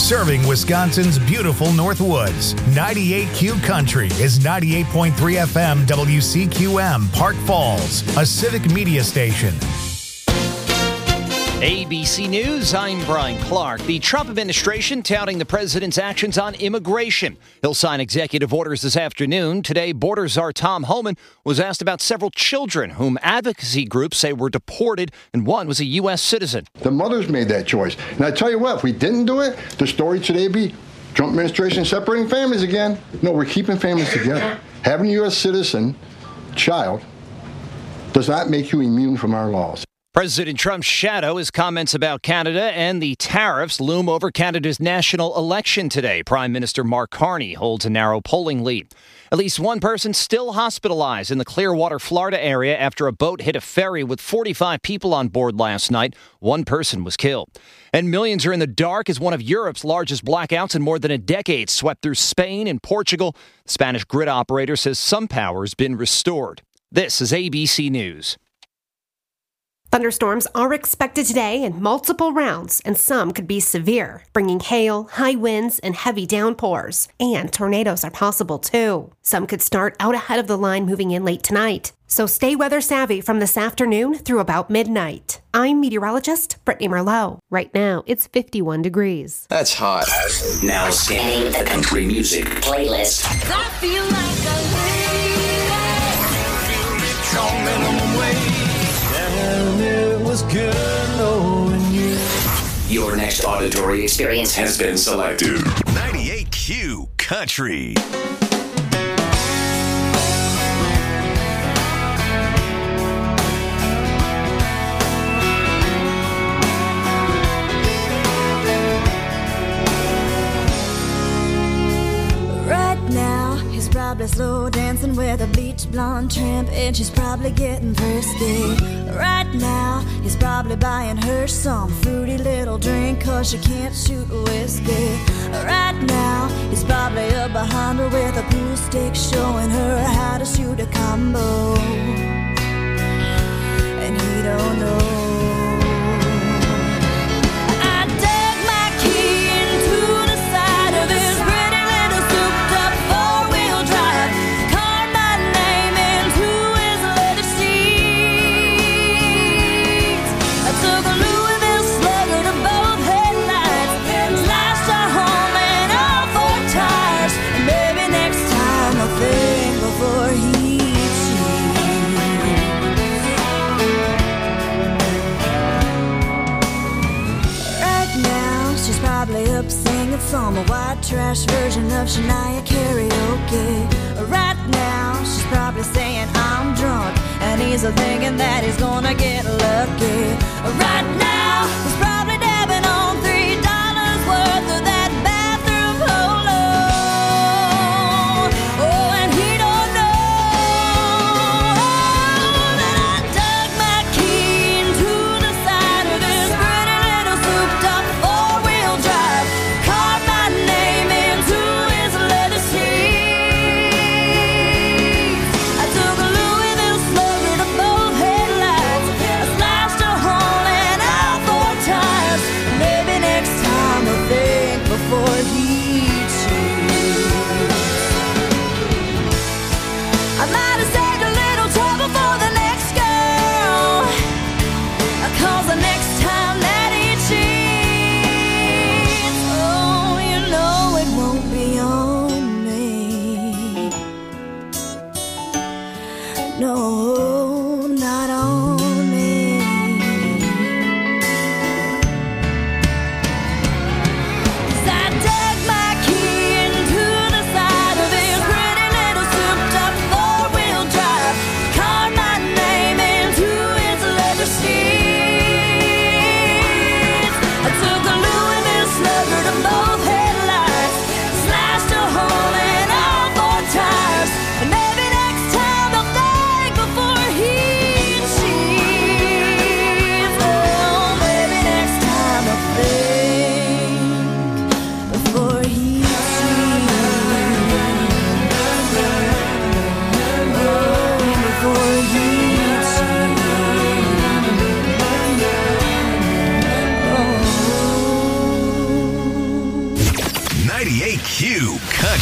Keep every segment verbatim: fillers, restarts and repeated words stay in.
serving Wisconsin's beautiful North Woods. ninety-eight Q Country is ninety-eight point three F M W C Q M, Park Falls, a civic media station. A B C News, I'm Brian Clark. The Trump administration touting the president's actions on immigration. He'll sign executive orders this afternoon. Today, border czar Tom Homan was asked about several children whom advocacy groups say were deported, and one was a U S citizen. The mothers made that choice. And I tell you what, if we didn't do it, the story today would be Trump administration separating families again. No, we're keeping families together. Having a U S citizen child does not make you immune from our laws. President Trump's shadow, his comments about Canada and the tariffs loom over Canada's national election today. Prime Minister Mark Carney holds a narrow polling lead. At least one person still hospitalized in the Clearwater, Florida area after a boat hit a ferry with forty-five people on board last night. One person was killed. And millions are in the dark as one of Europe's largest blackouts in more than a decade swept through Spain and Portugal. The Spanish grid operator says some power has been restored. This is A B C News. Thunderstorms are expected today in multiple rounds, and some could be severe, bringing hail, high winds, and heavy downpours. And tornadoes are possible, too. Some could start out ahead of the line moving in late tonight. So stay weather savvy from this afternoon through about midnight. I'm meteorologist Brittany Merlot. Right now, it's fifty-one degrees. That's hot. Now scanning the country music playlist. I feel like a lady. Minimum wage. And it was good knowing you. Your next auditory experience has been selected. ninety-eight Q Country. Probably slow dancing with a bleach blonde tramp, and she's probably getting thirsty. Right now, he's probably buying her some fruity little drink, cause she can't shoot whiskey. Right now, he's probably up behind her with a pool stick, showing her how to shoot a combo. And he don't know. Some white trash version of Shania karaoke. Right now, she's probably saying I'm drunk, and he's thinking that he's gonna get lucky. Right now, he's probably dabbing on three dollars worth of that bathroom polo. Oh, and he don't know that I dug my key into the side of this pretty little souped-up four-wheel drive. Took a Louisville slugger to both headlights. I slashed a hole and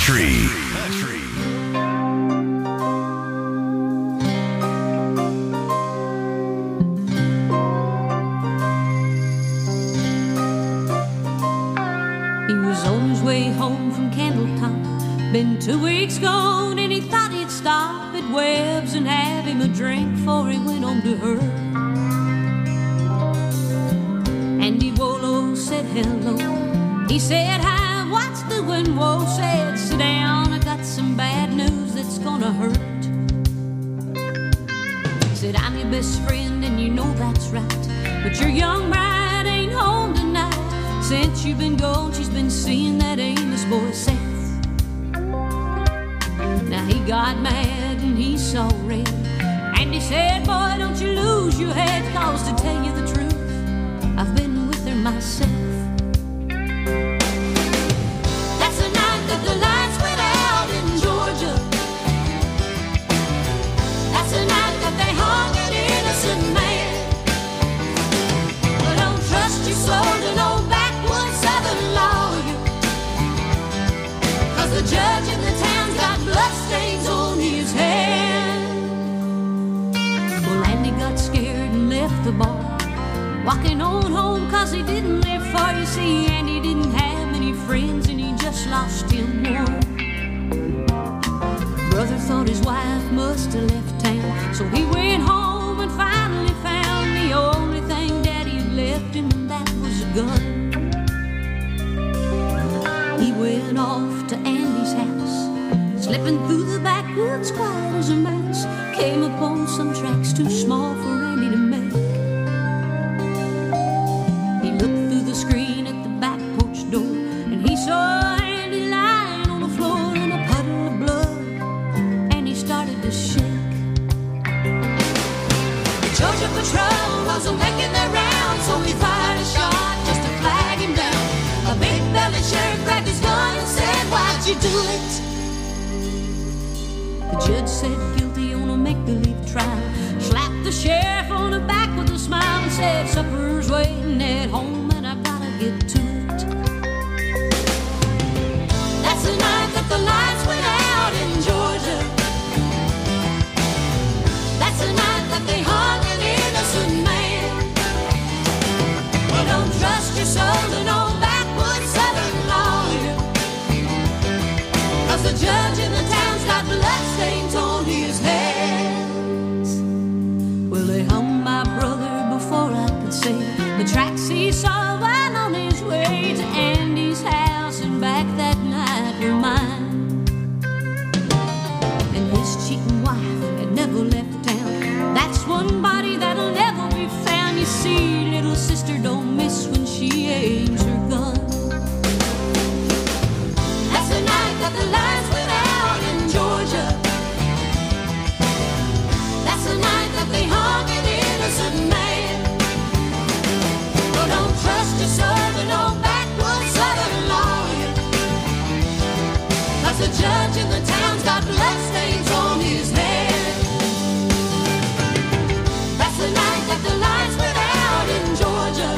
Country. He was on his way home from Candletop. Been two weeks gone and he thought he'd stop at Webb's and have him a drink before he went on to her. Andy Wolo said hello. He said hi, what's doing? Whoa, said sit down, I got some bad news that's gonna hurt. Said I'm your best friend and you know that's right, but your young bride ain't home tonight. Since you've been gone, she's been seeing that Amos boy Seth. Now he got mad and he saw red, and he said, boy, don't you lose your head, cause to tell you the truth, I've been with her myself. That's the night that the lights went out in Georgia. That's the night that they hung an innocent man. But don't trust your soul to no backwoods southern lawyer, cause the judge in the town's got bloodstains on his hand. Well, Andy got scared and left the bar, walking on home cause he didn't live far. You see, Andy didn't have many friends and he just lost him one. Brother thought his wife must have left town, so he went home and finally found the only thing Daddy had left him, and that was a gun. He went off to Andy's house, slipping through the backwoods quiet as a mouse. Came upon some tracks too small for Andy to make. He looked through the screen at the back porch door, and he saw Andy lying on the floor in a puddle of blood, and he started to shake. The Georgia patrol wasn't making their rounds, so he fired a shot just to flag him down. A big-bellied sheriff grabbed his gun and said, why'd you do it? The judge said guilty on a make-believe trial, slapped the sheriff on the back with a smile and said, supper's waiting at home and I gotta get to it. That's the night that the lights went out in Georgia. That's the night that they hung an innocent man. Well, don't trust your soul to no backwoods southern lawyer, cause the judge in the town's got bloodstains on his hands. Well, they hung my brother before I could say the tracks he saw while on his way to Andy's house and back that night were mine. And his cheating wife had never left town. That's one body that'll never be found. You see, little sister don't miss when she aims her gun. That's the night that the lights went out in Georgia. That's the night that they hung an innocent man. Well, don't trust your soul to no backwoods southern lawyer, cause the judge in the town's got bloodstains on his hands. That's the night that the lights went out in Georgia.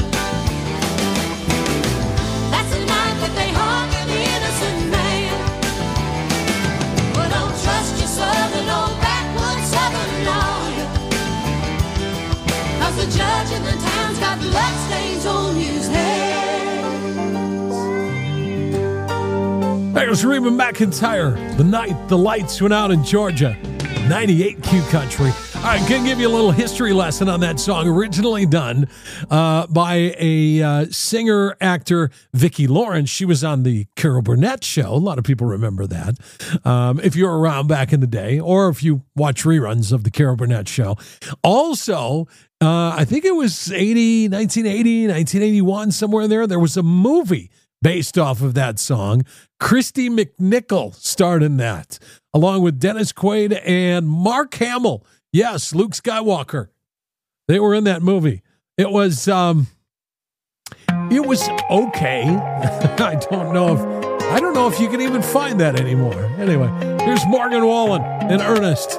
That's the night that they hung an innocent man. Well, don't trust your soul to no backwoods southern lawyer, cause the judge in the town's got bloodstains on his hands. That was Reba McEntire. The night the lights went out in Georgia. ninety-eight Q Country. All right, going to give you a little history lesson on that song. Originally done uh, by a uh, singer, actor, Vicki Lawrence. She was on the Carol Burnett Show. A lot of people remember that. Um, if you were around back in the day, or if you watch reruns of the Carol Burnett Show. Also, uh, I think it was eighty, nineteen eighty, nineteen eighty-one, somewhere in there, there was a movie based off of that song. Christy McNichol starred in that, along with Dennis Quaid and Mark Hamill. Yes, Luke Skywalker. They were in that movie. It was, um, it was okay. I don't know if, I don't know if you can even find that anymore. Anyway, here's Morgan Wallen in Ernest.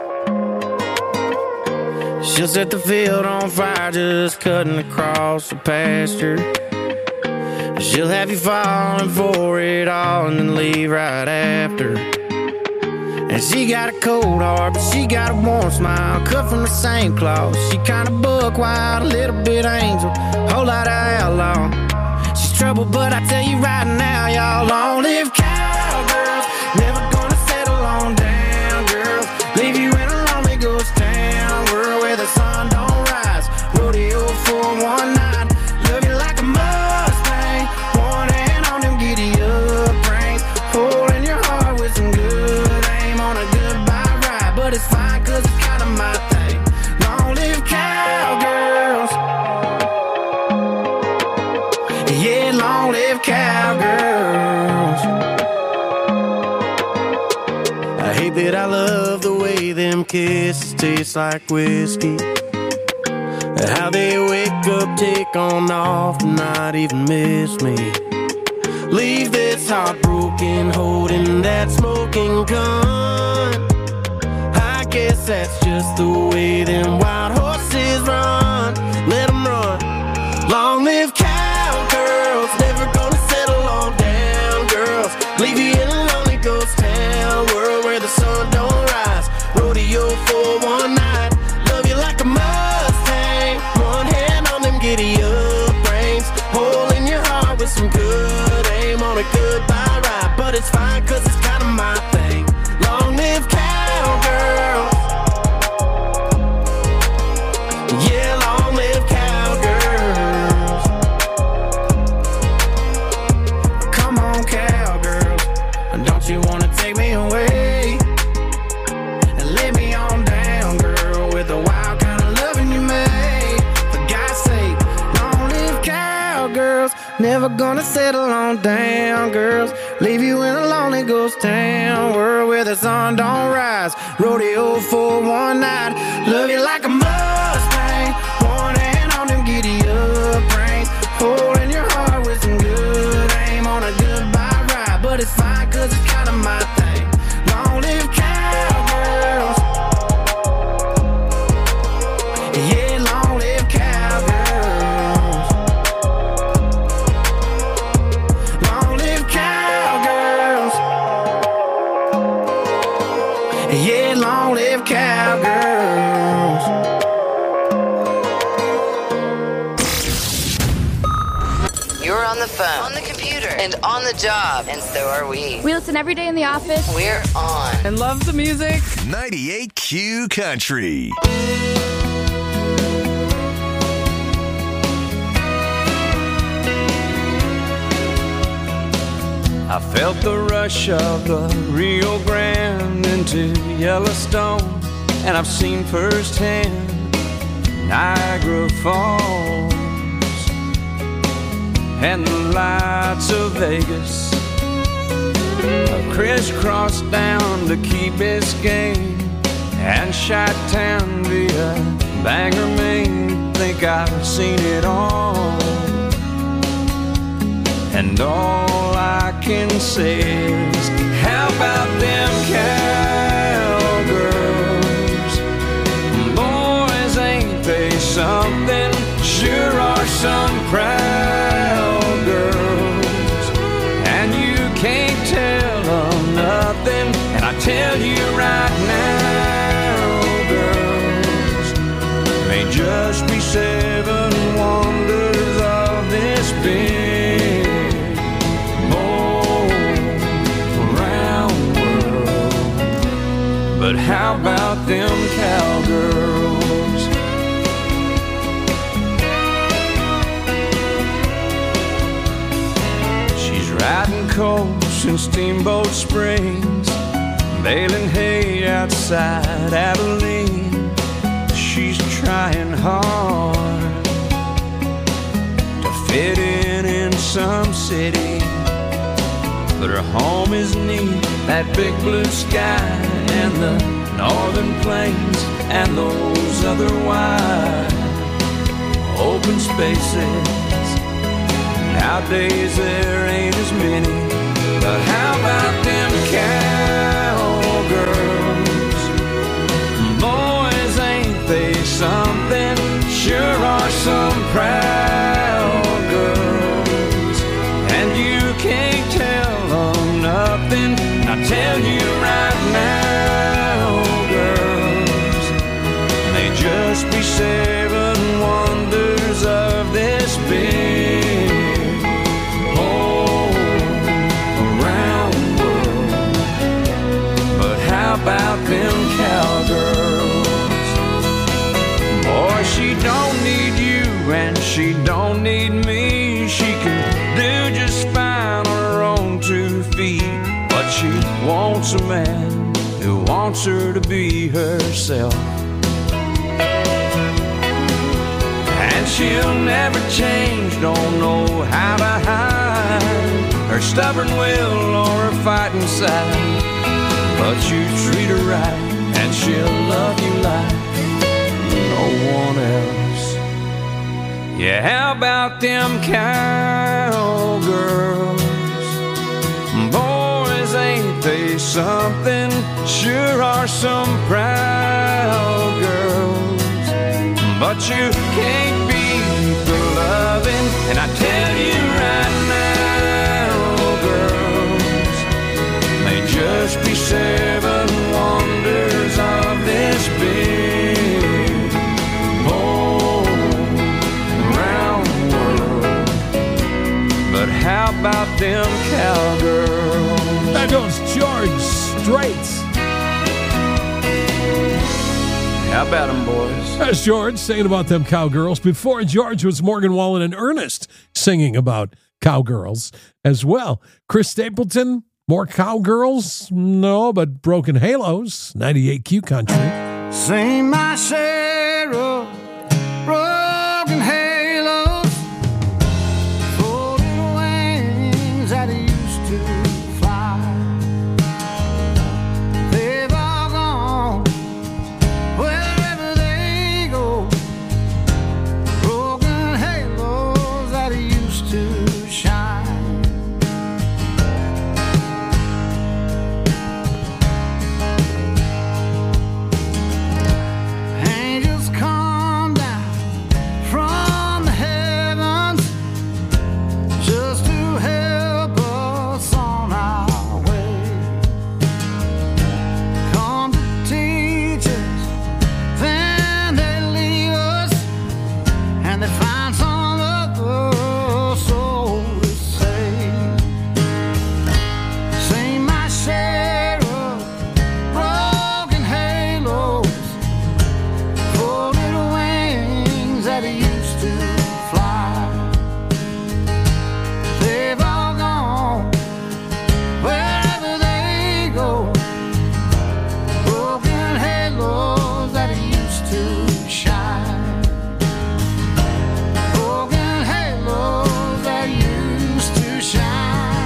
She'll set the field on fire, just cutting across the pasture. She'll have you falling for it all and then leave right after. And she got a cold heart, but she got a warm smile, cut from the same cloth. She kinda buck wild, a little bit angel, whole lot of outlaw. She's trouble, but I tell you right now, y'all, long live cowgirls. Never gonna settle on down, girls. Leave you in a lonely ghost town, world where the sun don't rise. Rodeo for one night, love you like a Mustang. One hand on them giddy up reins, hole in your heart with some good aim on a goodbye ride. But it's fine, cause it's kinda my thing. Long live cowgirls. Yeah, long live cowgirls. I hate that I love the way them kisses taste like whiskey. How they wake up, take on off, not even miss me. Leave this heartbroken, holding that smoking gun. I guess that's just the way them wild horses run. Let them run. Long live cowgirls, never gonna settle on down, girls. Leave you in a lonely ghost town, world where the sun don't rise. Rodeo for one night, love you like a Mustang. One hand on them giddy up reins, hole in your heart with some good aim on a goodbye ride. But it's fine, cause it's kinda my thing. Long live cowgirls. Yeah, long live cowgirls. Come on, cowgirls, don't you wanna take me away and lay me on down, girl, with the wild kind of loving you made. For God's sake, long live cowgirls. Never gonna settle on down, girls. Leave you in a lonely ghost town, world where the sun don't rise. Rodeo for one night, love you like a Mustang. One hand on them giddy up reins, hole in your heart with some good aim on a goodbye ride. But it's fine, cause it's kinda my thing. Long live cowgirls. Yeah, long live cowgirls. Long live cowgirls. Yeah, long live cowgirls. You're on the phone, on the computer, and on the job, and so are we. We listen every day in the office. We're on. And love the music. ninety-eight Q Country. I felt the rush of the Rio Grande into Yellowstone, and I've seen firsthand Niagara Falls and the lights of Vegas. I crisscrossed down to Key Biscayne and Chi-Town via Bangor, Maine. Think I've seen it all, and all I can say is, how about them cowgirls? Boys, ain't they something? Sure are some proud girls, and you can't tell them nothing. And I tell you right now, girls, may just be seven wonders of this big all-around world. But how about them cowgirls? Riding coast in Steamboat Springs, baling hay outside Abilene. She's trying hard to fit in in some city, but her home is neat, that big blue sky and the northern plains and those other wide open spaces. Nowadays there ain't as many, but how about them cowgirls? Boys, ain't they something? Sure are some proud girls, She don't need me, she can do just fine on her own two feet. But she wants a man who wants her to be herself. And she'll never change, don't know how to hide her stubborn will or her fighting side. But you treat her right, and she'll love you like no one else. Yeah, how about them cowgirls? Boys, ain't they something? Sure are some proud girls. But you can't beat the loving, and I tell you right now, girls, may just be seven wonders of this big whole round world. But how about them cowgirls? That goes George Strait. How about them, boys? That's George singing about them cowgirls. Before George was Morgan Wallen and Ernest singing about cowgirls as well. Chris Stapleton, more cowgirls? No, but Broken Halos, ninety-eight Q Country. Sing my share of broken halos, folded wings that used to fly. They've all gone wherever they go, broken halos that used to shine. Angels come down from the heavens just to help us on our way. Come to teach us, then they leave us, and they find some other soul to save. Sing my share of broken halos, folded wings that used to fly. They've all gone wherever they go, broken halos that used to shine. Broken halos that used to shine.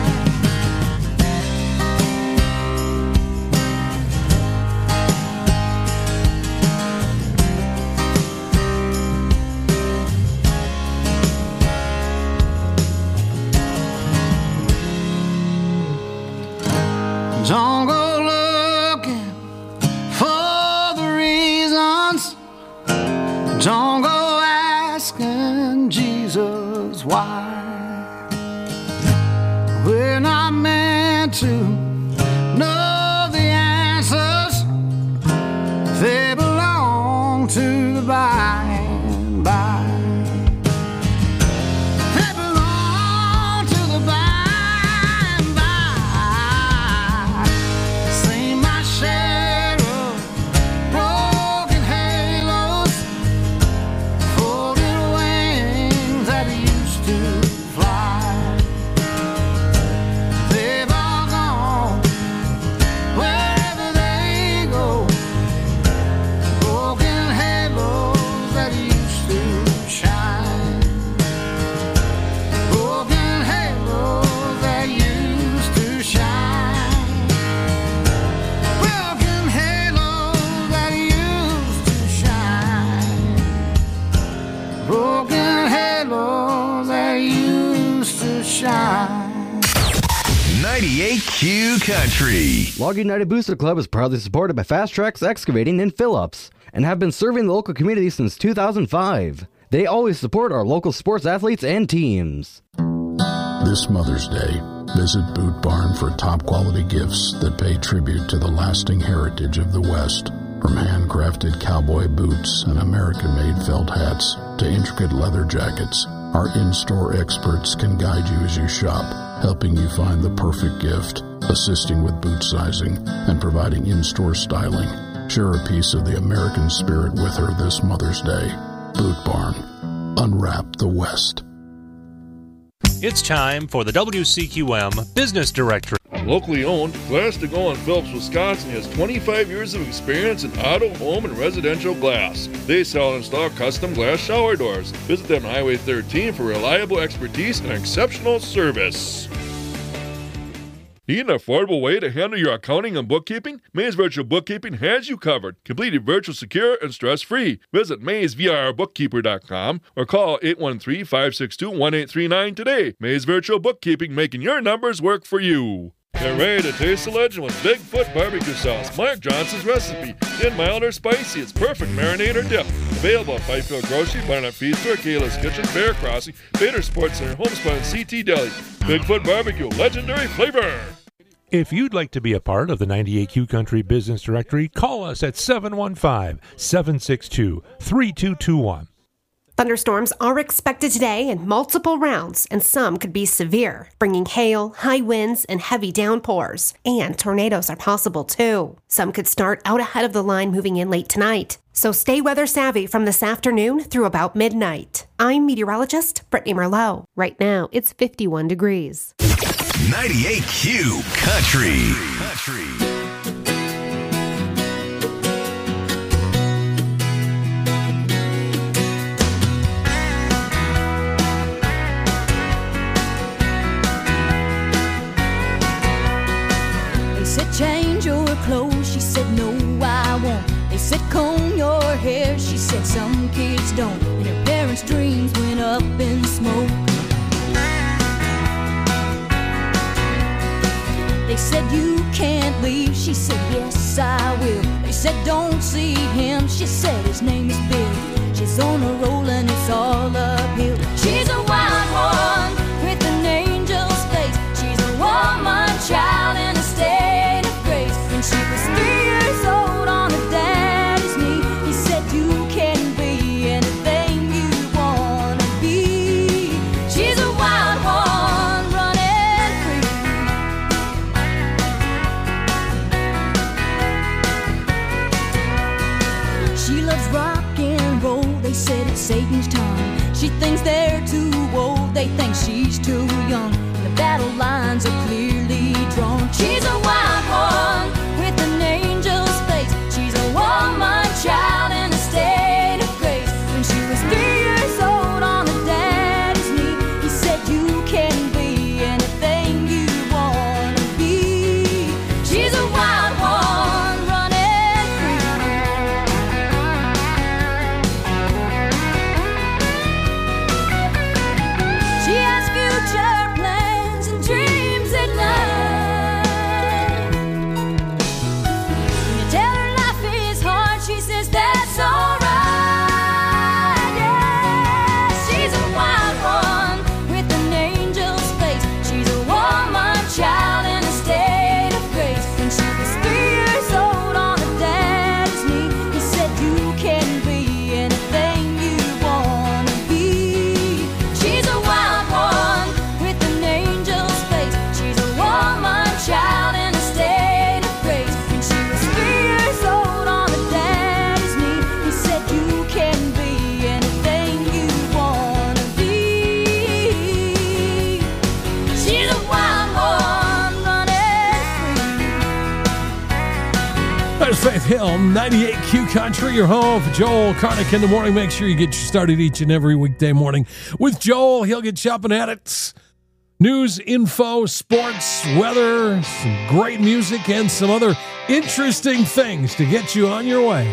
Don't go looking for the reasons. Don't go asking Jesus why. We're not meant to know the answers. They belong to the by and by. They belong to the by and by. Sing my share of broken halos, folded wings that used to fly. They've all gone wherever they go, broken halos that used to shine. Broken halos that used to shine. Broken halos that used to shine. Broken halos that used to shine. ninety-eight Q Country. Log United Booster Club is proudly supported by Fast Tracks Excavating in Phillips and have been serving the local community since two thousand five. They always support our local sports athletes and teams. This Mother's Day, visit Boot Barn for top quality gifts that pay tribute to the lasting heritage of the West. From handcrafted cowboy boots and American-made felt hats to intricate leather jackets, our in-store experts can guide you as you shop, helping you find the perfect gift, assisting with boot sizing, and providing in-store styling. Share a piece of the American spirit with her this Mother's Day. Boot Barn. unwrap the West. It's time for the W C Q M Business Directory. Locally owned, Glass to Go in Phillips, Wisconsin has twenty-five years of experience in auto, home, and residential glass. They sell and install custom glass shower doors. Visit them on Highway thirteen for reliable expertise and exceptional service. Need an affordable way to handle your accounting and bookkeeping? Maze Virtual Bookkeeping has you covered. Completely virtual, secure, and stress-free. Visit maze v r bookkeeper dot com or call eight one three, five six two, one eight three nine today. Maze Virtual Bookkeeping, making your numbers work for you. Get ready to taste the legend with Bigfoot barbecue sauce. Mark Johnson's recipe. In mild or spicy, it's perfect marinade or dip. Available at Fifield Grocery, Barnett Feed Store, Kayla's Kitchen, Bear Crossing, Bader Sports Center, Homespun, and C T Deli. Bigfoot barbecue, legendary flavor. If you'd like to be a part of the ninety-eight Q Country Business Directory, call us at seven one five, seven six two, three two two one. Thunderstorms are expected today in multiple rounds, and some could be severe, bringing hail, high winds, and heavy downpours. And tornadoes are possible too. Some could start out ahead of the line moving in late tonight. So stay weather savvy from this afternoon through about midnight. I'm meteorologist Brittany Merlot. Right now, it's fifty-one degrees. ninety-eight Q Country. Country. Change your clothes, she said no I won't. They said comb your hair, she said some kids don't. And her parents' dreams went up in smoke. They said you can't leave, she said yes I will. They said don't see him, she said his name is Bill. She's on a roll and it's all uphill. She's a wild one with an angel's face. She's a woman child in a state. She was three years old on her daddy's knee. He said you can be anything you wanna be. She's a wild one running free. She loves rock and roll. They said it's Satan's time. She thinks they're too old. They think she's too young. The battle lines are clearly drawn. She's a wild one. Woman, child in a state of grace. When she was three years old on her daddy's knee, he said you can be anything you wanna be. She's a wild one running free. She has future plans and dreams at night. She says that's alright, yeah. She's a wild one with an angel's face. She's a woman child in a state of grace. When she was three years old on her daddy's knee, he said you can be anything you wanna be. She's a wild one with an angel's face. She's a woman child in a state of grace. When she was three years old on her daddy's you can be anything you wanna be. She's a wild one running free. There's Faith Hill, ninety-eight Q Country, your home for Joel Karnick in the morning. Make sure you get you started each and every weekday morning with Joel. He'll get you up and at it. News, info, sports, weather, some great music, and some other interesting things to get you on your way.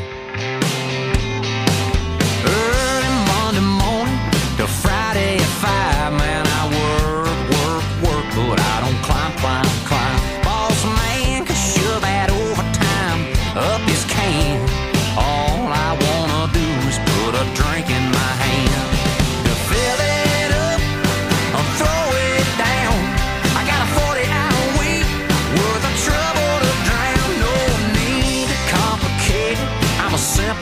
Till Friday at five, man, I work, work, work, but I don't climb, climb, climb. Boss man can shove that overtime up his can. All I wanna do is put a drink in my hand. To fill it up or throw it down, I got a forty-hour week worth of trouble to drown. No need to complicate it, I'm a simple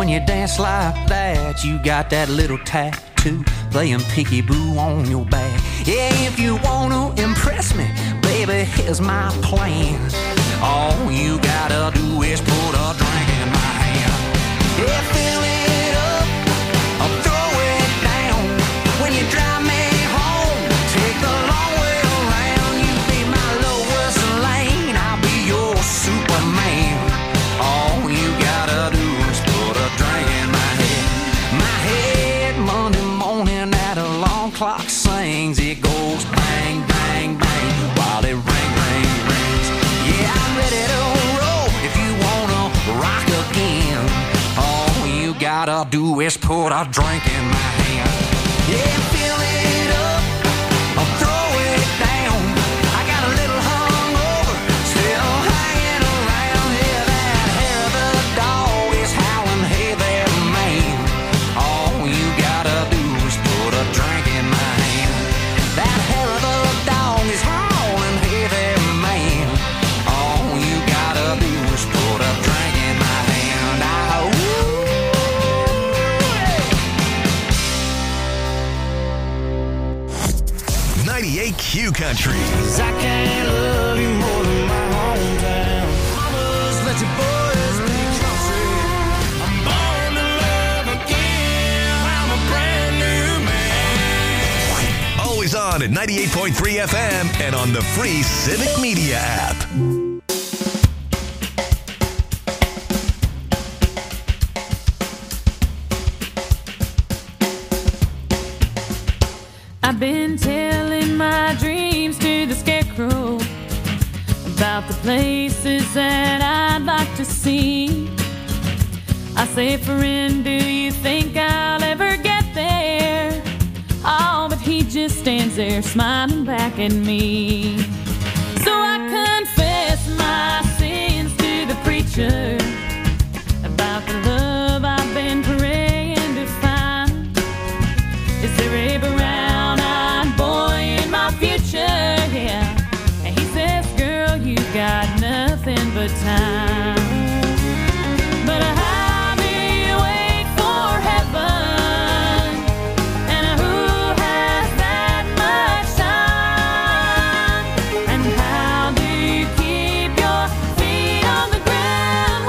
when you dance like that, you got that little tattoo playing peekaboo on your back. Yeah, if you wanna impress me, baby, here's my plan. All you gotta do is put a drink in my hand. Yeah, fill it up, I'll throw it down. When you drive me home, take the long way around. You be my lowest lane, I'll be your Superman. All you gotta do is put a drink in my head. My head, Monday morning at alarm clock sings. It goes bang, bang, bang, while it ring, ring, rings. Yeah, I'm ready to roll if you wanna rock again. All you gotta do is put a drink in my hand. Yeah, fill it up, I'll throw it down. I got a little hungover, still hanging around. Yeah, that hair of the dog is howling, hey there, man. All you gotta do is put a drink in my hand. That hair of the dog is howling, hey there, man. All you gotta do is put a drink in my hand. Ah, ooh. ninety-eight Q Country. I can't love you more than my hometown. Mamas, let your boys be country. I'm born to love again. I'm a brand new man. Always on at ninety-eight point three F M and on the free Civic Media app. I've been telling my dreams to the scarecrow about the places that I'd like to see. I say, friend, do you think I'll ever get there? Oh, but he just stands there smiling back at me. So I confess my sins to the preacher about the love I've been praying to find. Is there a brown-eyed boy in my future? Yeah. And he says, girl, you got nothing but time. But how do you wait for heaven? And who has that much time? And how do you keep your feet on the ground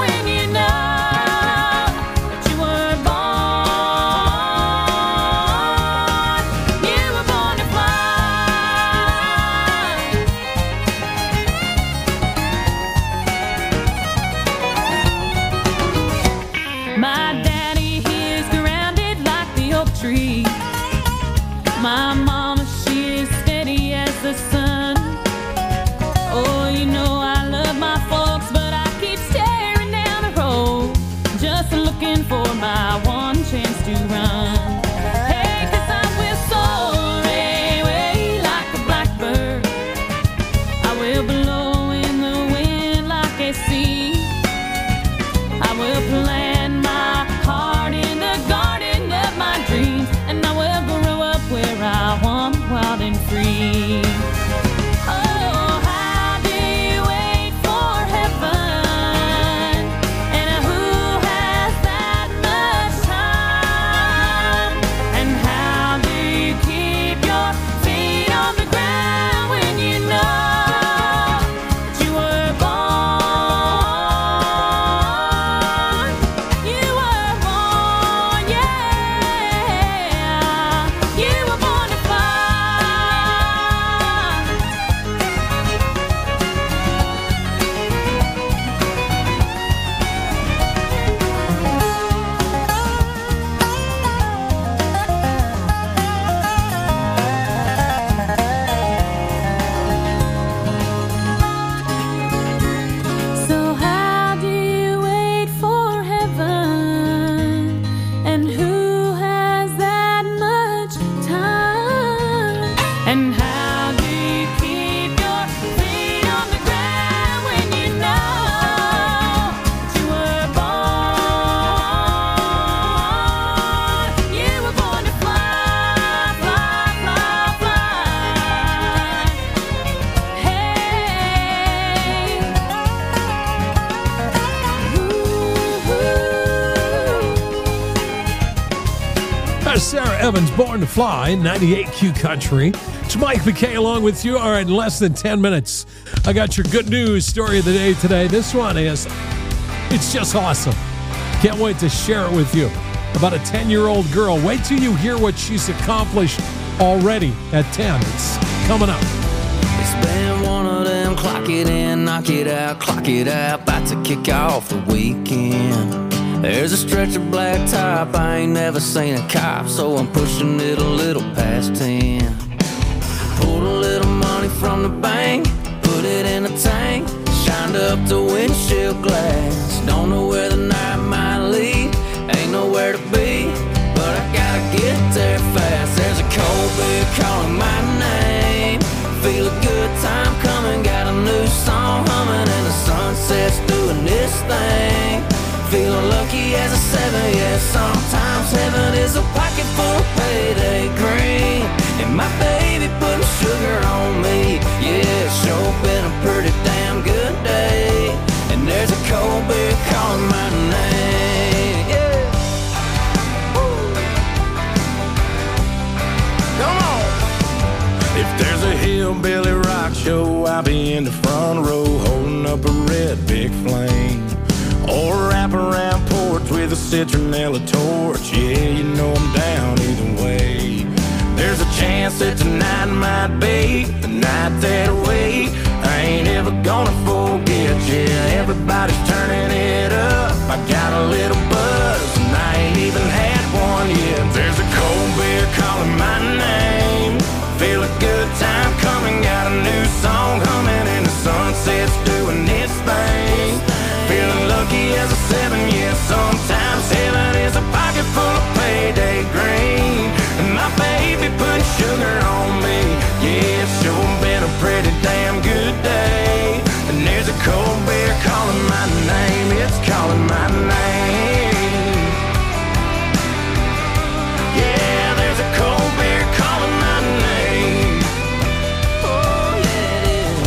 There's Sarah Evans, Born to Fly, ninety-eight Q Country. It's Mike McKay along with you. All right, in less than ten minutes, I got your good news story of the day today. This one is, it's just awesome. Can't wait to share it with you. About a ten-year-old girl. Wait till you hear what she's accomplished already at ten. It's coming up. It's been one of them clock it in, knock it out, clock it out, about to kick off the weekend. There's a stretch of black top, I ain't never seen a cop, so I'm pushing it a little past ten. Pulled a little money from the bank, put it in a tank, shined up the windshield glass. Don't know where the night might lead, ain't nowhere to be, but I gotta get there fast. There's a cold beer calling my name, feel a good time coming, got a new song humming, and the sunset's doing this thing. Feeling lucky as a seven, yeah, sometimes heaven is a pocket full of payday green. And my baby putting sugar on me, yeah, it's sure been a pretty damn good day. And there's a cold beer calling my name, yeah. Woo. Come on! If there's a hillbilly rock show, I'll be in the front row holding up a red big flame. Or wrap around porch with a citronella torch. Yeah, you know I'm down either way. There's a chance that tonight might be the night that way I ain't ever gonna forget. Yeah, everybody's turning it up, I got a little buzz and I ain't even had one yet. There's a cold beer calling my name, feel a good time coming, got a new song humming, and the sunset's doing its thing. Feeling lucky as a seven, yeah, sometimes heaven is a pocket full of payday green. And my baby putting sugar on me, yeah, it's sure been a pretty damn good day. And there's a cold beer calling my name, it's calling my name. Yeah, there's a cold beer calling my name. Oh, yeah, it is.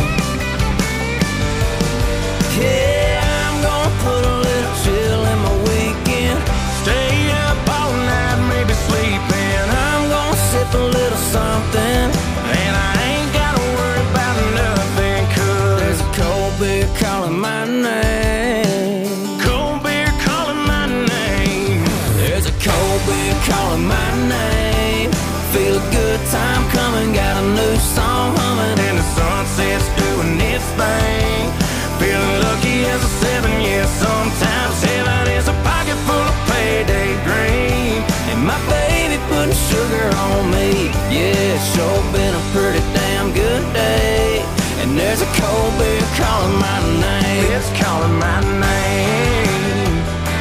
Yeah. Put a little chill in my weekend, stay up all night, maybe sleeping. I'm gonna sip a little something, and I ain't gotta worry about nothing, cause there's a cold beer calling my name. Cold beer calling my name. There's a cold beer calling my name. Feel a good time coming, got a new song humming, and the sunset's doing its thing. Feeling lucky as a seven, yeah, sometimes heaven is a pocket full of payday green. And my baby putting sugar on me, yeah, it's sure been a pretty damn good day. And there's a cold beer calling my name, it's calling my name.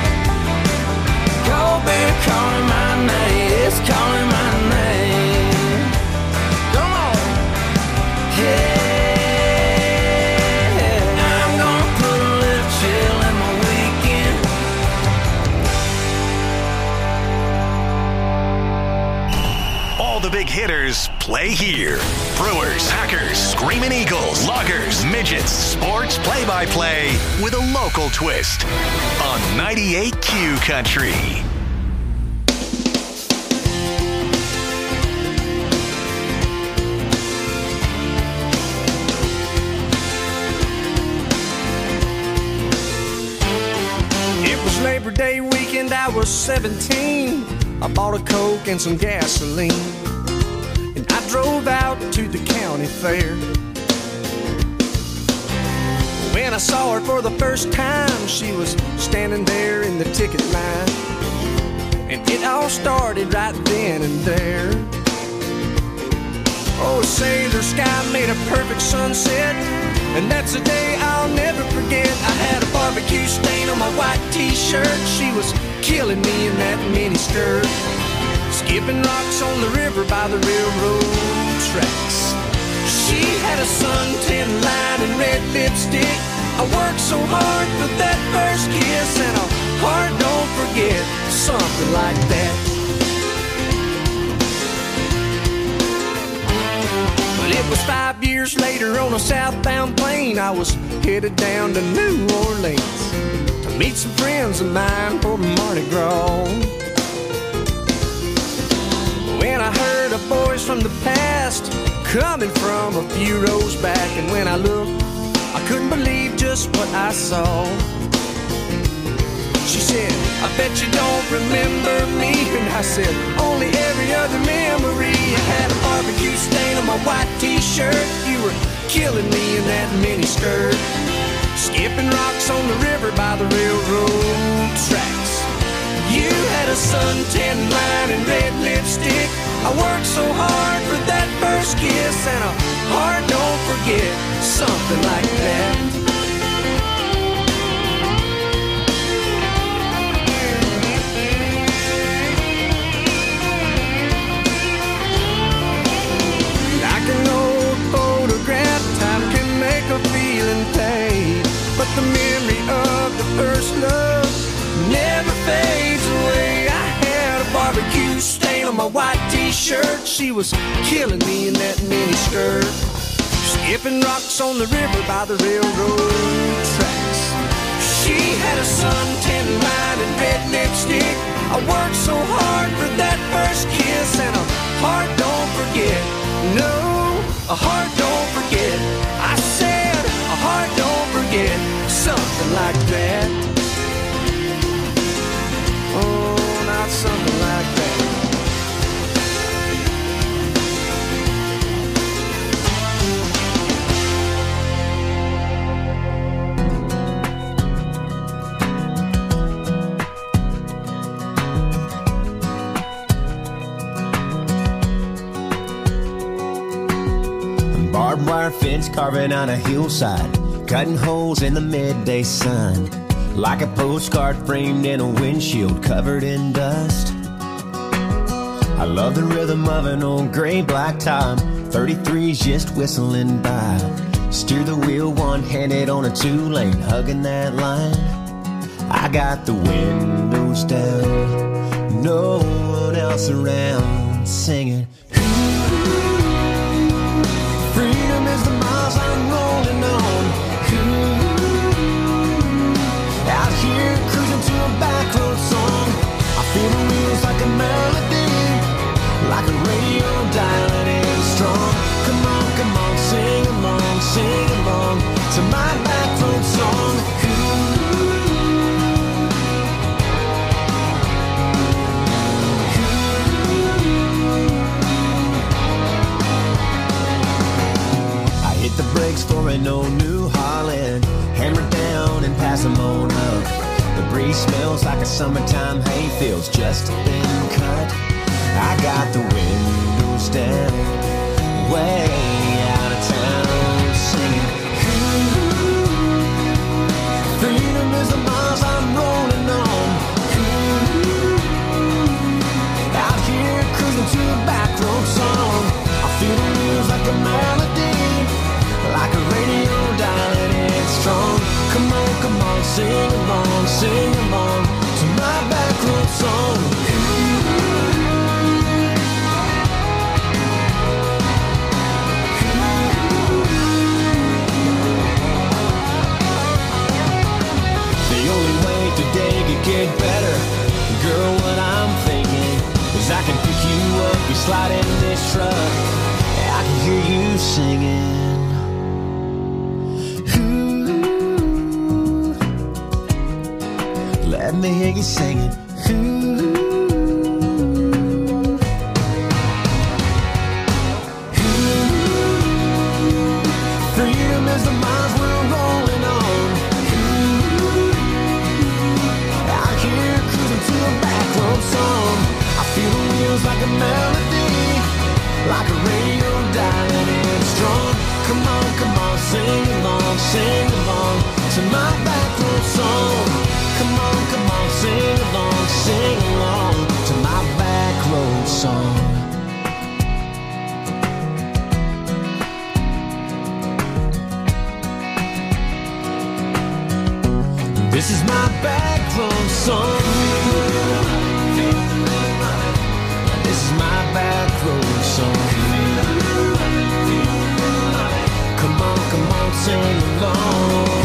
Cold beer calling my name, it's calling my name. Come on, yeah. The big hitters play here. Brewers, Packers, Screaming Eagles, Loggers, Midgets, sports play-by-play with a local twist on ninety-eight Q Country. It was Labor Day weekend, I was seventeen. I bought a Coke and some gasoline, and I drove out to the county fair. When I saw her for the first time, she was standing there in the ticket line, and it all started right then and there. Oh, say the sky made a perfect sunset, and that's a day I'll never forget. I had a barbecue stain on my white t-shirt. She was killing me in that mini skirt, skipping rocks on the river by the railroad tracks. She had a suntan line and red lipstick. I worked so hard for that first kiss, and a heart don't forget, something like that. But it was five years later on a southbound plane, I was headed down to New Orleans to meet some friends of mine for Mardi Gras. memories from the past, coming from a few rows back. And when I looked, I couldn't believe just what I saw. She said, I bet you don't remember me. And I said, only every other memory. I had a barbecue stain on my white t-shirt. You were killing me in that mini skirt, skipping rocks on the river by the railroad tracks. You had a suntan line and red lipstick. I worked so hard for that first kiss, and a heart don't forget, something like that. Like an old photograph, time can make a feeling fade, but the memory of the first love never fades away. I had a barbecue stain on my white t-shirt. She was killing me in that mini skirt, skipping rocks on the river by the railroad tracks. She had a suntan line and red lipstick. I worked so hard for that first kiss, and a heart don't forget. No, a heart don't forget. I said a heart don't forget, something like that. Oh, not something like that. Barbed wire fence carving on a hillside, cutting holes in the midday sun, like a postcard framed in a windshield covered in dust. I love the rhythm of an old gray black top, thirty-threes just whistling by. Steer the wheel one-handed on a two-lane, hugging that line. I got the windows down, no one else around, singing. Freedom is the miles I'm rolling on. Out here cruising to a back road song. I feel the wheels like a melody, like a radio dialing in strong. Come on, come on, sing along, sing along to my back road song. I hit the brakes for an old New Holland, hammer down and pass them on up. The breeze smells like a summertime hayfield's just been cut. I got the windows down, way out of town, singing. Freedom is the miles I'm rolling on. Out here cruising to a back road song. I feel the wheels like a melody, like a radio dialing in strong. Come on, come on, sing along, sing along to my back road song. The only way today could get better, girl, what I'm thinking is I can pick you up, you slide in this truck, I can hear you singing. Let me hear you singing. Ooh. Ooh. Freedom is the miles we're rolling on. Ooh. Out here cruising to a back road song. I feel the wheels like a melody, like a radio dialing in strong. Come on, come on, sing along, sing along to my back road song. Come on, come on, sing along, sing along to my back road song. This is my back road song. This is my back road song. Come on, come on, sing along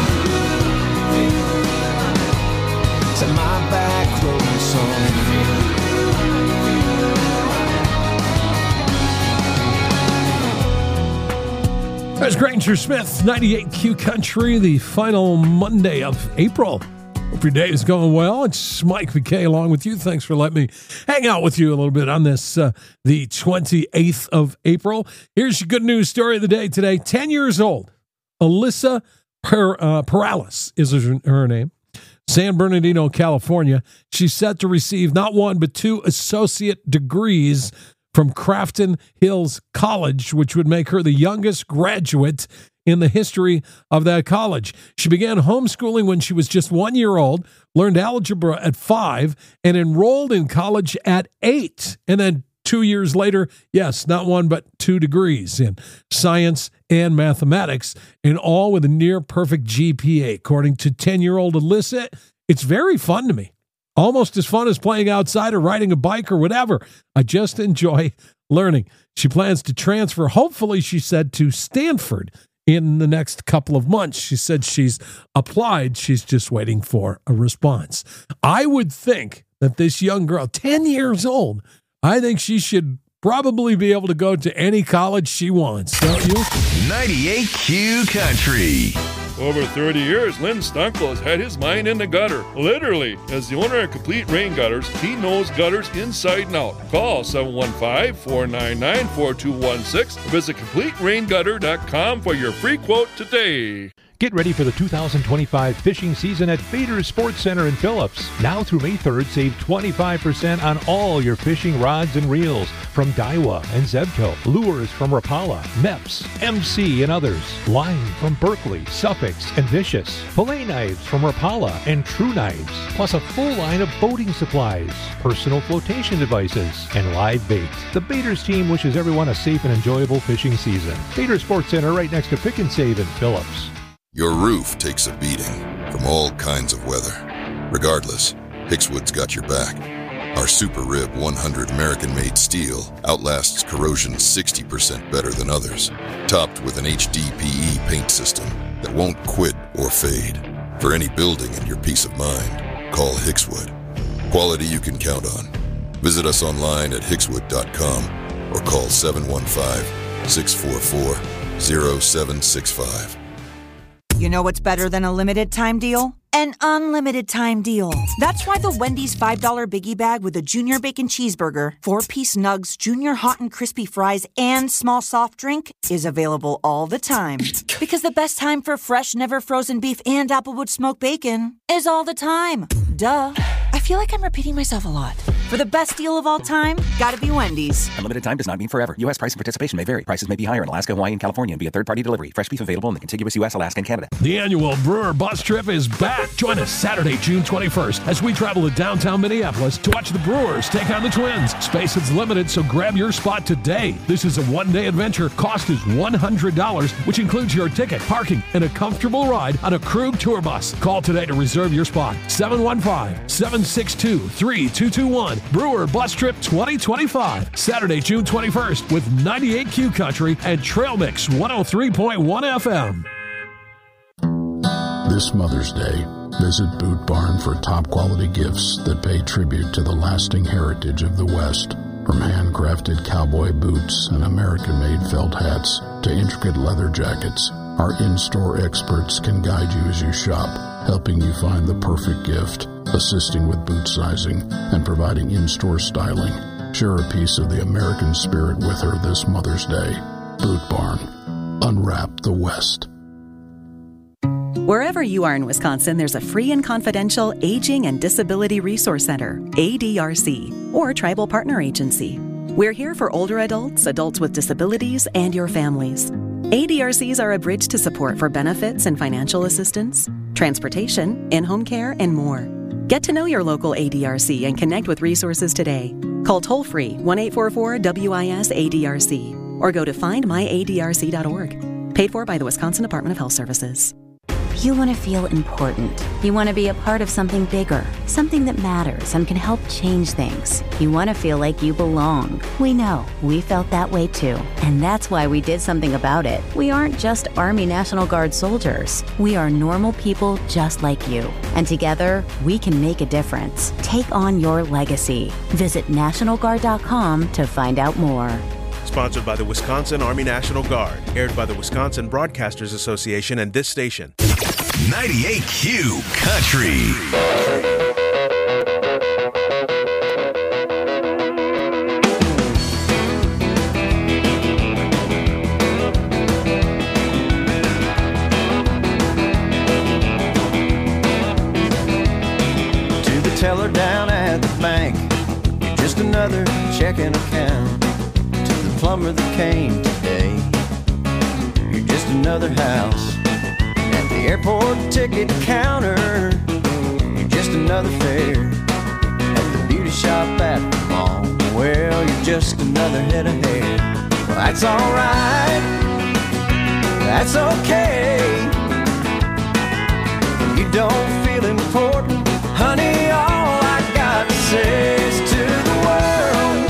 to my back road song. Roger Smith, ninety-eight Q Country, the final Monday of April. Hope your day is going well. It's Mike McKay along with you. Thanks for letting me hang out with you a little bit on this, uh, the twenty-eighth of April. Here's your good news story of the day today. ten years old, Alyssa per, uh, Perales is her, her name. San Bernardino, California. She's set to receive not one, but two associate degrees from Crafton Hills College, which would make her the youngest graduate in the history of that college. She began homeschooling when she was just one year old, learned algebra at five, and enrolled in college at eight. And then two years later, yes, not one, but two degrees in science and mathematics, and all with a near-perfect G P A. According to ten-year-old Alyssa, it's very fun to me. Almost as fun as playing outside or riding a bike or whatever. I just enjoy learning. She plans to transfer, hopefully, she said, to Stanford in the next couple of months. She said she's applied. She's just waiting for a response. I would think that this young girl, ten years old, I think she should probably be able to go to any college she wants, don't you? ninety-eight Q Country. Over thirty years, Lynn Stunkel has had his mind in the gutter. Literally. As the owner of Complete Rain Gutters, he knows gutters inside and out. Call seven one five, four nine nine, four two one six or visit complete rain gutter dot com for your free quote today. Get ready for the two thousand twenty-five fishing season at Bader's Sports Center in Phillips. Now through May third, save twenty-five percent on all your fishing rods and reels from Daiwa and Zebco, lures from Rapala, Mepps, M C, and others, line from Berkeley, Suffolk, and Vicious, fillet knives from Rapala and True Knives, plus a full line of boating supplies, personal flotation devices, and live bait. The Bader's team wishes everyone a safe and enjoyable fishing season. Bader's Sports Center right next to Pick and Save in Phillips. Your roof takes a beating from all kinds of weather. Regardless, Hickswood's got your back. Our Super Rib one hundred American-made steel outlasts corrosion sixty percent better than others, topped with an H D P E paint system that won't quit or fade. For any building and your peace of mind, call Hickswood. Quality you can count on. Visit us online at hickswood dot com or call seven one five, six four four, zero seven six five. You know what's better than a limited time deal? An unlimited time deal. That's why the Wendy's five dollar Biggie Bag with a Junior Bacon Cheeseburger, four-piece nugs, Junior Hot and Crispy Fries, and small soft drink is available all the time. Because the best time for fresh, never frozen beef and Applewood smoked bacon is all the time. Duh. I feel like I'm repeating myself a lot. For the best deal of all time, gotta be Wendy's. Unlimited time does not mean forever. U S price and participation may vary. Prices may be higher in Alaska, Hawaii, and California and via third-party delivery. Fresh beef available in the contiguous U S, Alaska, and Canada. The annual Brewer Bus Trip is back. Join us Saturday, June twenty-first, as we travel to downtown Minneapolis to watch the Brewers take on the Twins. Space is limited, so grab your spot today. This is a one-day adventure. Cost is one hundred dollars, which includes your ticket, parking, and a comfortable ride on a Krug tour bus. Call today to reserve your spot. seven one five, seven six two, three two two one. Brewer Bus Trip twenty twenty-five. Saturday, June twenty-first, with ninety-eight Q Country and Trail Mix one oh three point one F M. This Mother's Day, visit Boot Barn for top quality gifts that pay tribute to the lasting heritage of the West. From handcrafted cowboy boots and American-made felt hats to intricate leather jackets, our in-store experts can guide you as you shop, helping you find the perfect gift, assisting with boot sizing, and providing in-store styling. Share a piece of the American spirit with her this Mother's Day. Boot Barn. Unwrap the West. Wherever you are in Wisconsin, there's a free and confidential Aging and Disability Resource Center, A D R C, or Tribal Partner Agency. We're here for older adults, adults with disabilities, and your families. A D R Cs are a bridge to support for benefits and financial assistance, transportation, in-home care, and more. Get to know your local A D R C and connect with resources today. Call toll-free one eight four four W I S A D R C or go to find my A D R C dot org. Paid for by the Wisconsin Department of Health Services. You want to feel important. You want to be a part of something bigger, something that matters and can help change things. You want to feel like you belong. We know. We felt that way too. And that's why we did something about it. We aren't just Army National Guard soldiers. We are normal people just like you. And together, we can make a difference. Take on your legacy. Visit National Guard dot com to find out more. sponsored by the Wisconsin Army National Guard, aired by the Wisconsin Broadcasters Association and this station. ninety-eight Q Country. Teller down at the bank, you're just another checking account. To the plumber that came today, you're just another house. At the airport ticket counter, you're just another fare. At the beauty shop at the mall, well, you're just another head of hair. Well, that's alright, that's okay. You don't feel important, honey, all I got to say is to the world,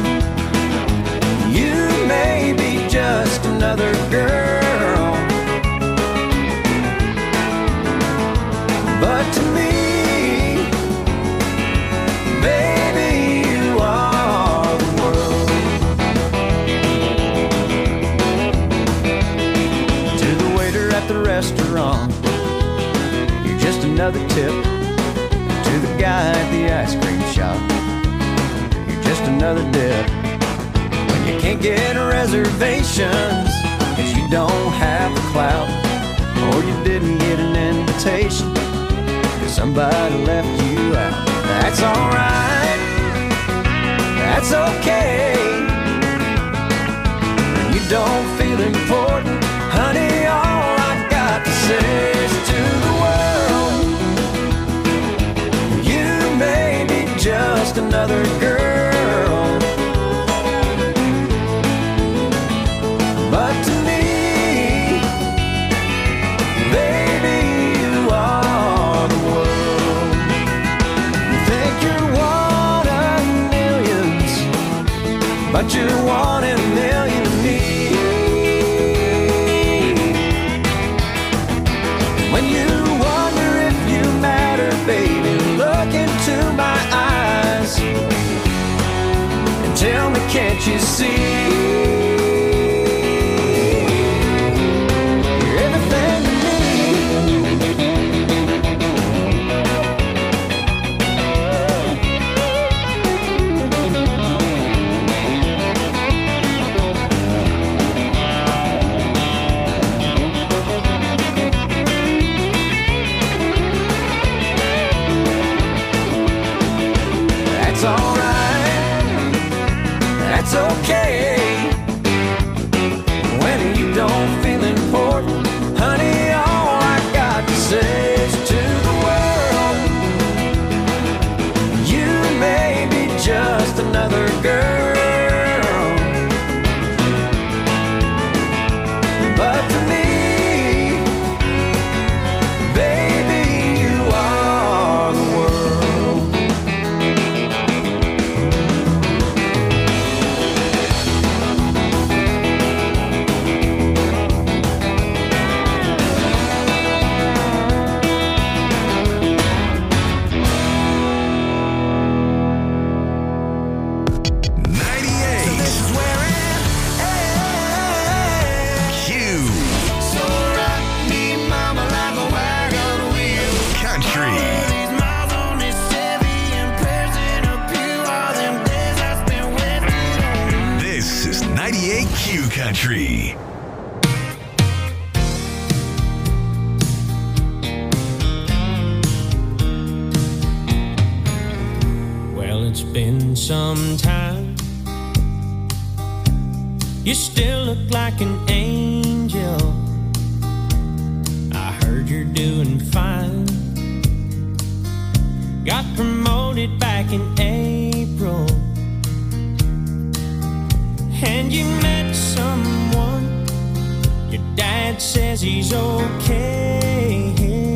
you may be just another girl, but to me, baby, you are the world. To the waiter at the restaurant, you're just another tip. To the guy at the ice cream shop, you're just another dip. When you can't get reservations, cause you don't have the clout, or you didn't get an invitation, cause somebody left you out. That's alright, that's okay. When you don't feel important, honey, all I got to say is to the world, maybe just another girl, but to me, baby, you are the world. You think you're one of millions, but you're one in a million to me. When you wonder if you matter, baby, look into my eyes and tell me, can't you see? You're everything to me. That's alright, that's okay. When you don't feel important, honey, all I got to say is to the world, you may be just another girl, but to me, baby, you are the world. Country. Well, it's been some time. You still look like an angel. I heard you're doing fine. Got promoted back in April. And you met someone, your dad says he's okay.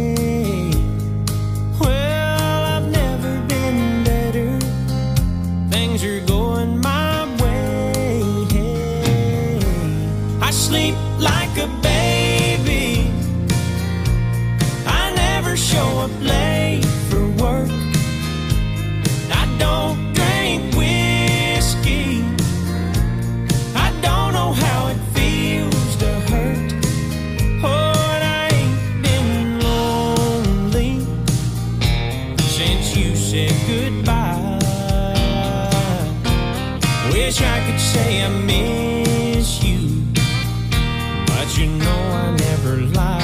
Well, I've never been better, things are going my way. I sleep like a baby, I never show up late for work. I don't drink whiskey, I said goodbye. Wish I could say I miss you, but you know I never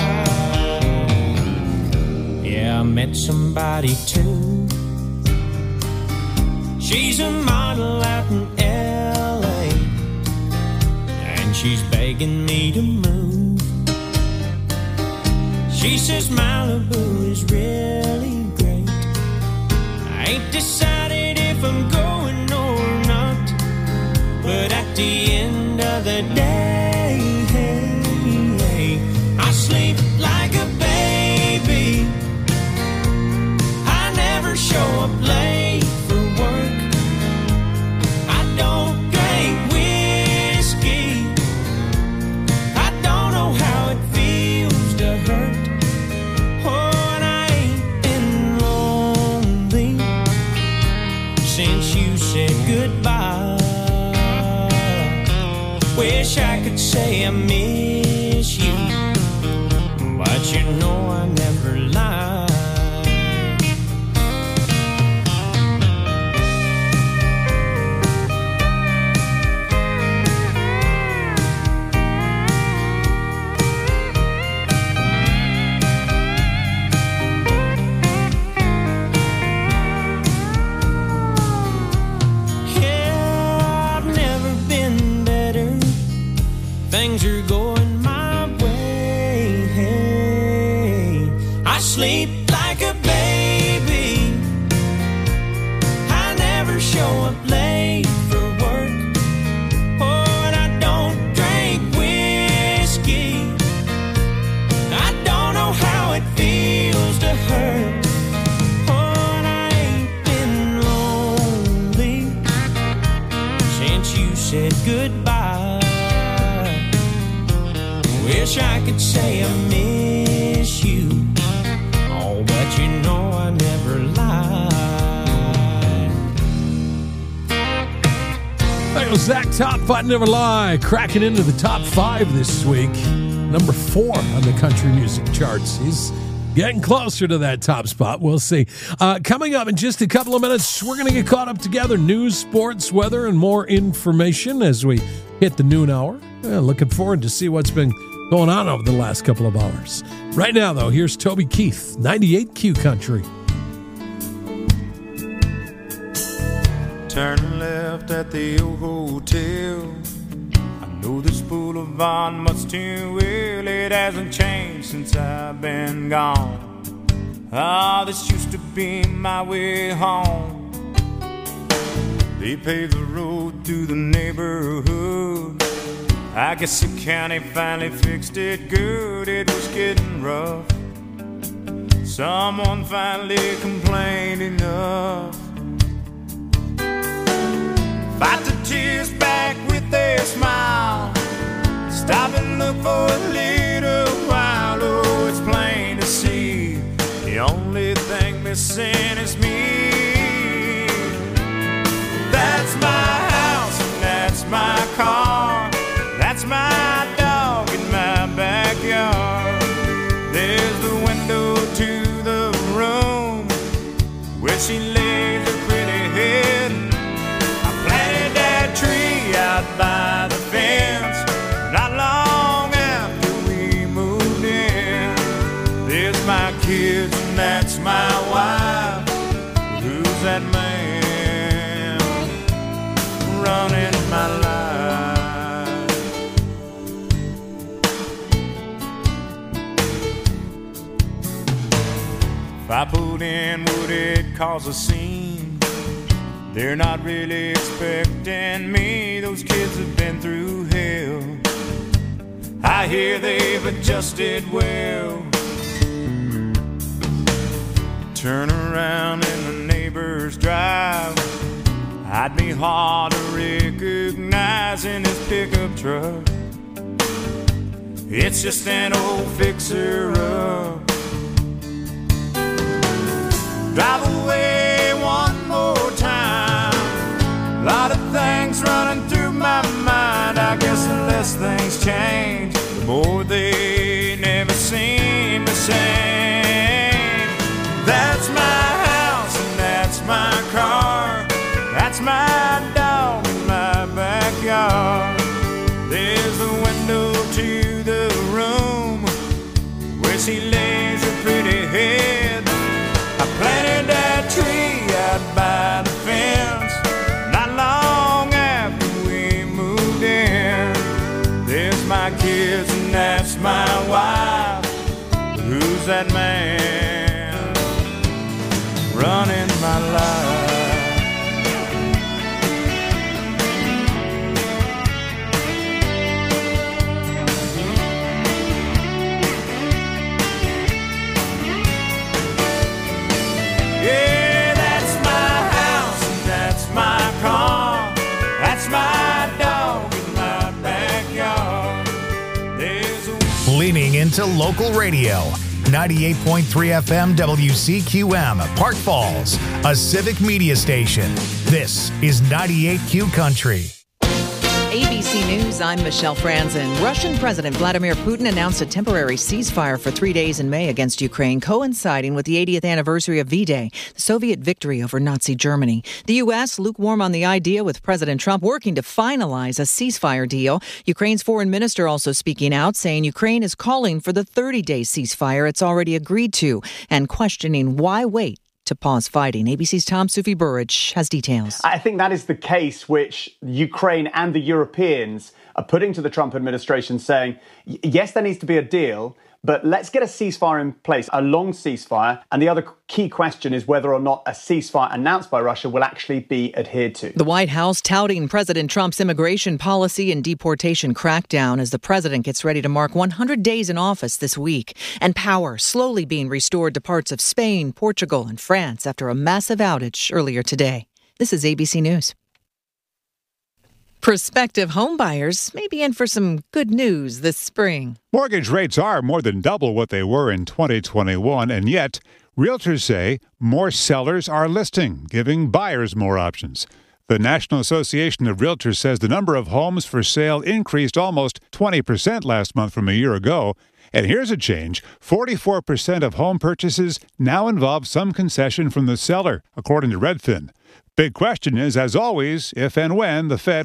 lied. Yeah, I met somebody too. She's a model out in L A, and she's begging me to move. She says Malibu is really great. I ain't decided if I'm going or not, but at the end of the day, hey, hey, I sleep like a baby. I never show up late for work. I don't drink whiskey. I don't know how it feels to hurt. Oh, and I ain't been lonely since you said goodbye. Wish I could say I miss you, but you know I never lied. Things are going my way. Hey, I sleep like a baby. I never show up late for work. Oh, and I don't drink whiskey. I don't know how it feels to hurt. Oh, and I ain't been lonely since you said goodbye. Wish I could say I miss you, oh, but you know I never lied. That was Zach Top, Fight Never Lie, cracking into the top five this week. Number four on the country music charts. He's getting closer to that top spot. We'll see. Uh, coming up in just a couple of minutes, we're going to get caught up together. News, sports, weather, and more information as we hit the noon hour. Yeah, looking forward to see what's been going on over the last couple of hours. Right now, though, here's Toby Keith, ninety-eight Q Country. Turn left at the old hotel. I know this boulevard much too well. It hasn't changed since I've been gone. Ah, this used to be my way home. They paved the road through the neighborhood. I guess the county finally fixed it good. It was getting rough. Someone finally complained enough. Fight the tears back with a smile. Stop and look for a little while. Oh, it's plain to see the only thing missing is me. That's my house and that's my car. That's my dog in my backyard. There's the window to the room where she lays her pretty head. I planted that tree out by the fence not long after we moved in. There's my kids and that's my wife. Who's that man running my life? If I pulled in, would it cause a scene? They're not really expecting me. Those kids have been through hell. I hear they've adjusted well. Turn around in the neighbor's drive. I'd be hard to recognize in his pickup truck. It's just an old fixer-up. Drive away one more time. A lot of things running through my mind. I guess the less things change, the more they never seem the same. That's my house and that's my dog in my backyard. There's a window to the room where she lays her pretty head. I planted that tree out by the fence not long after we moved in. There's my kids and that's my wife. Who's that man running my life? Yeah, that's my house and that's my car. That's my dog in my backyard. There's a Leaning into local radio. ninety-eight point three F M W C Q M, Park Falls, a civic media station. This is ninety-eight Q Country. A B C News, I'm Michelle Franzen. Russian President Vladimir Putin announced a temporary ceasefire for three days in May against Ukraine, coinciding with the eightieth anniversary of V-Day, the Soviet victory over Nazi Germany. The U S lukewarm on the idea, with President Trump working to finalize a ceasefire deal. Ukraine's foreign minister also speaking out, saying Ukraine is calling for the thirty-day ceasefire it's already agreed to, and questioning why wait to pause fighting. A B C's Tom Sufi Burridge has details. I think that is the case which Ukraine and the Europeans are putting to the Trump administration, saying, yes, there needs to be a deal, but let's get a ceasefire in place, a long ceasefire. And the other key question is whether or not a ceasefire announced by Russia will actually be adhered to. The White House touting President Trump's immigration policy and deportation crackdown as the president gets ready to mark one hundred days in office this week. And power slowly being restored to parts of Spain, Portugal, and France after a massive outage earlier today. This is A B C News. Prospective homebuyers may be in for some good news this spring. Mortgage rates are more than double what they were in twenty twenty-one, and yet realtors say more sellers are listing, giving buyers more options. The National Association of Realtors says the number of homes for sale increased almost twenty percent last month from a year ago. And here's a change. forty-four percent of home purchases now involve some concession from the seller, according to Redfin. Big question is, as always, if and when the Fed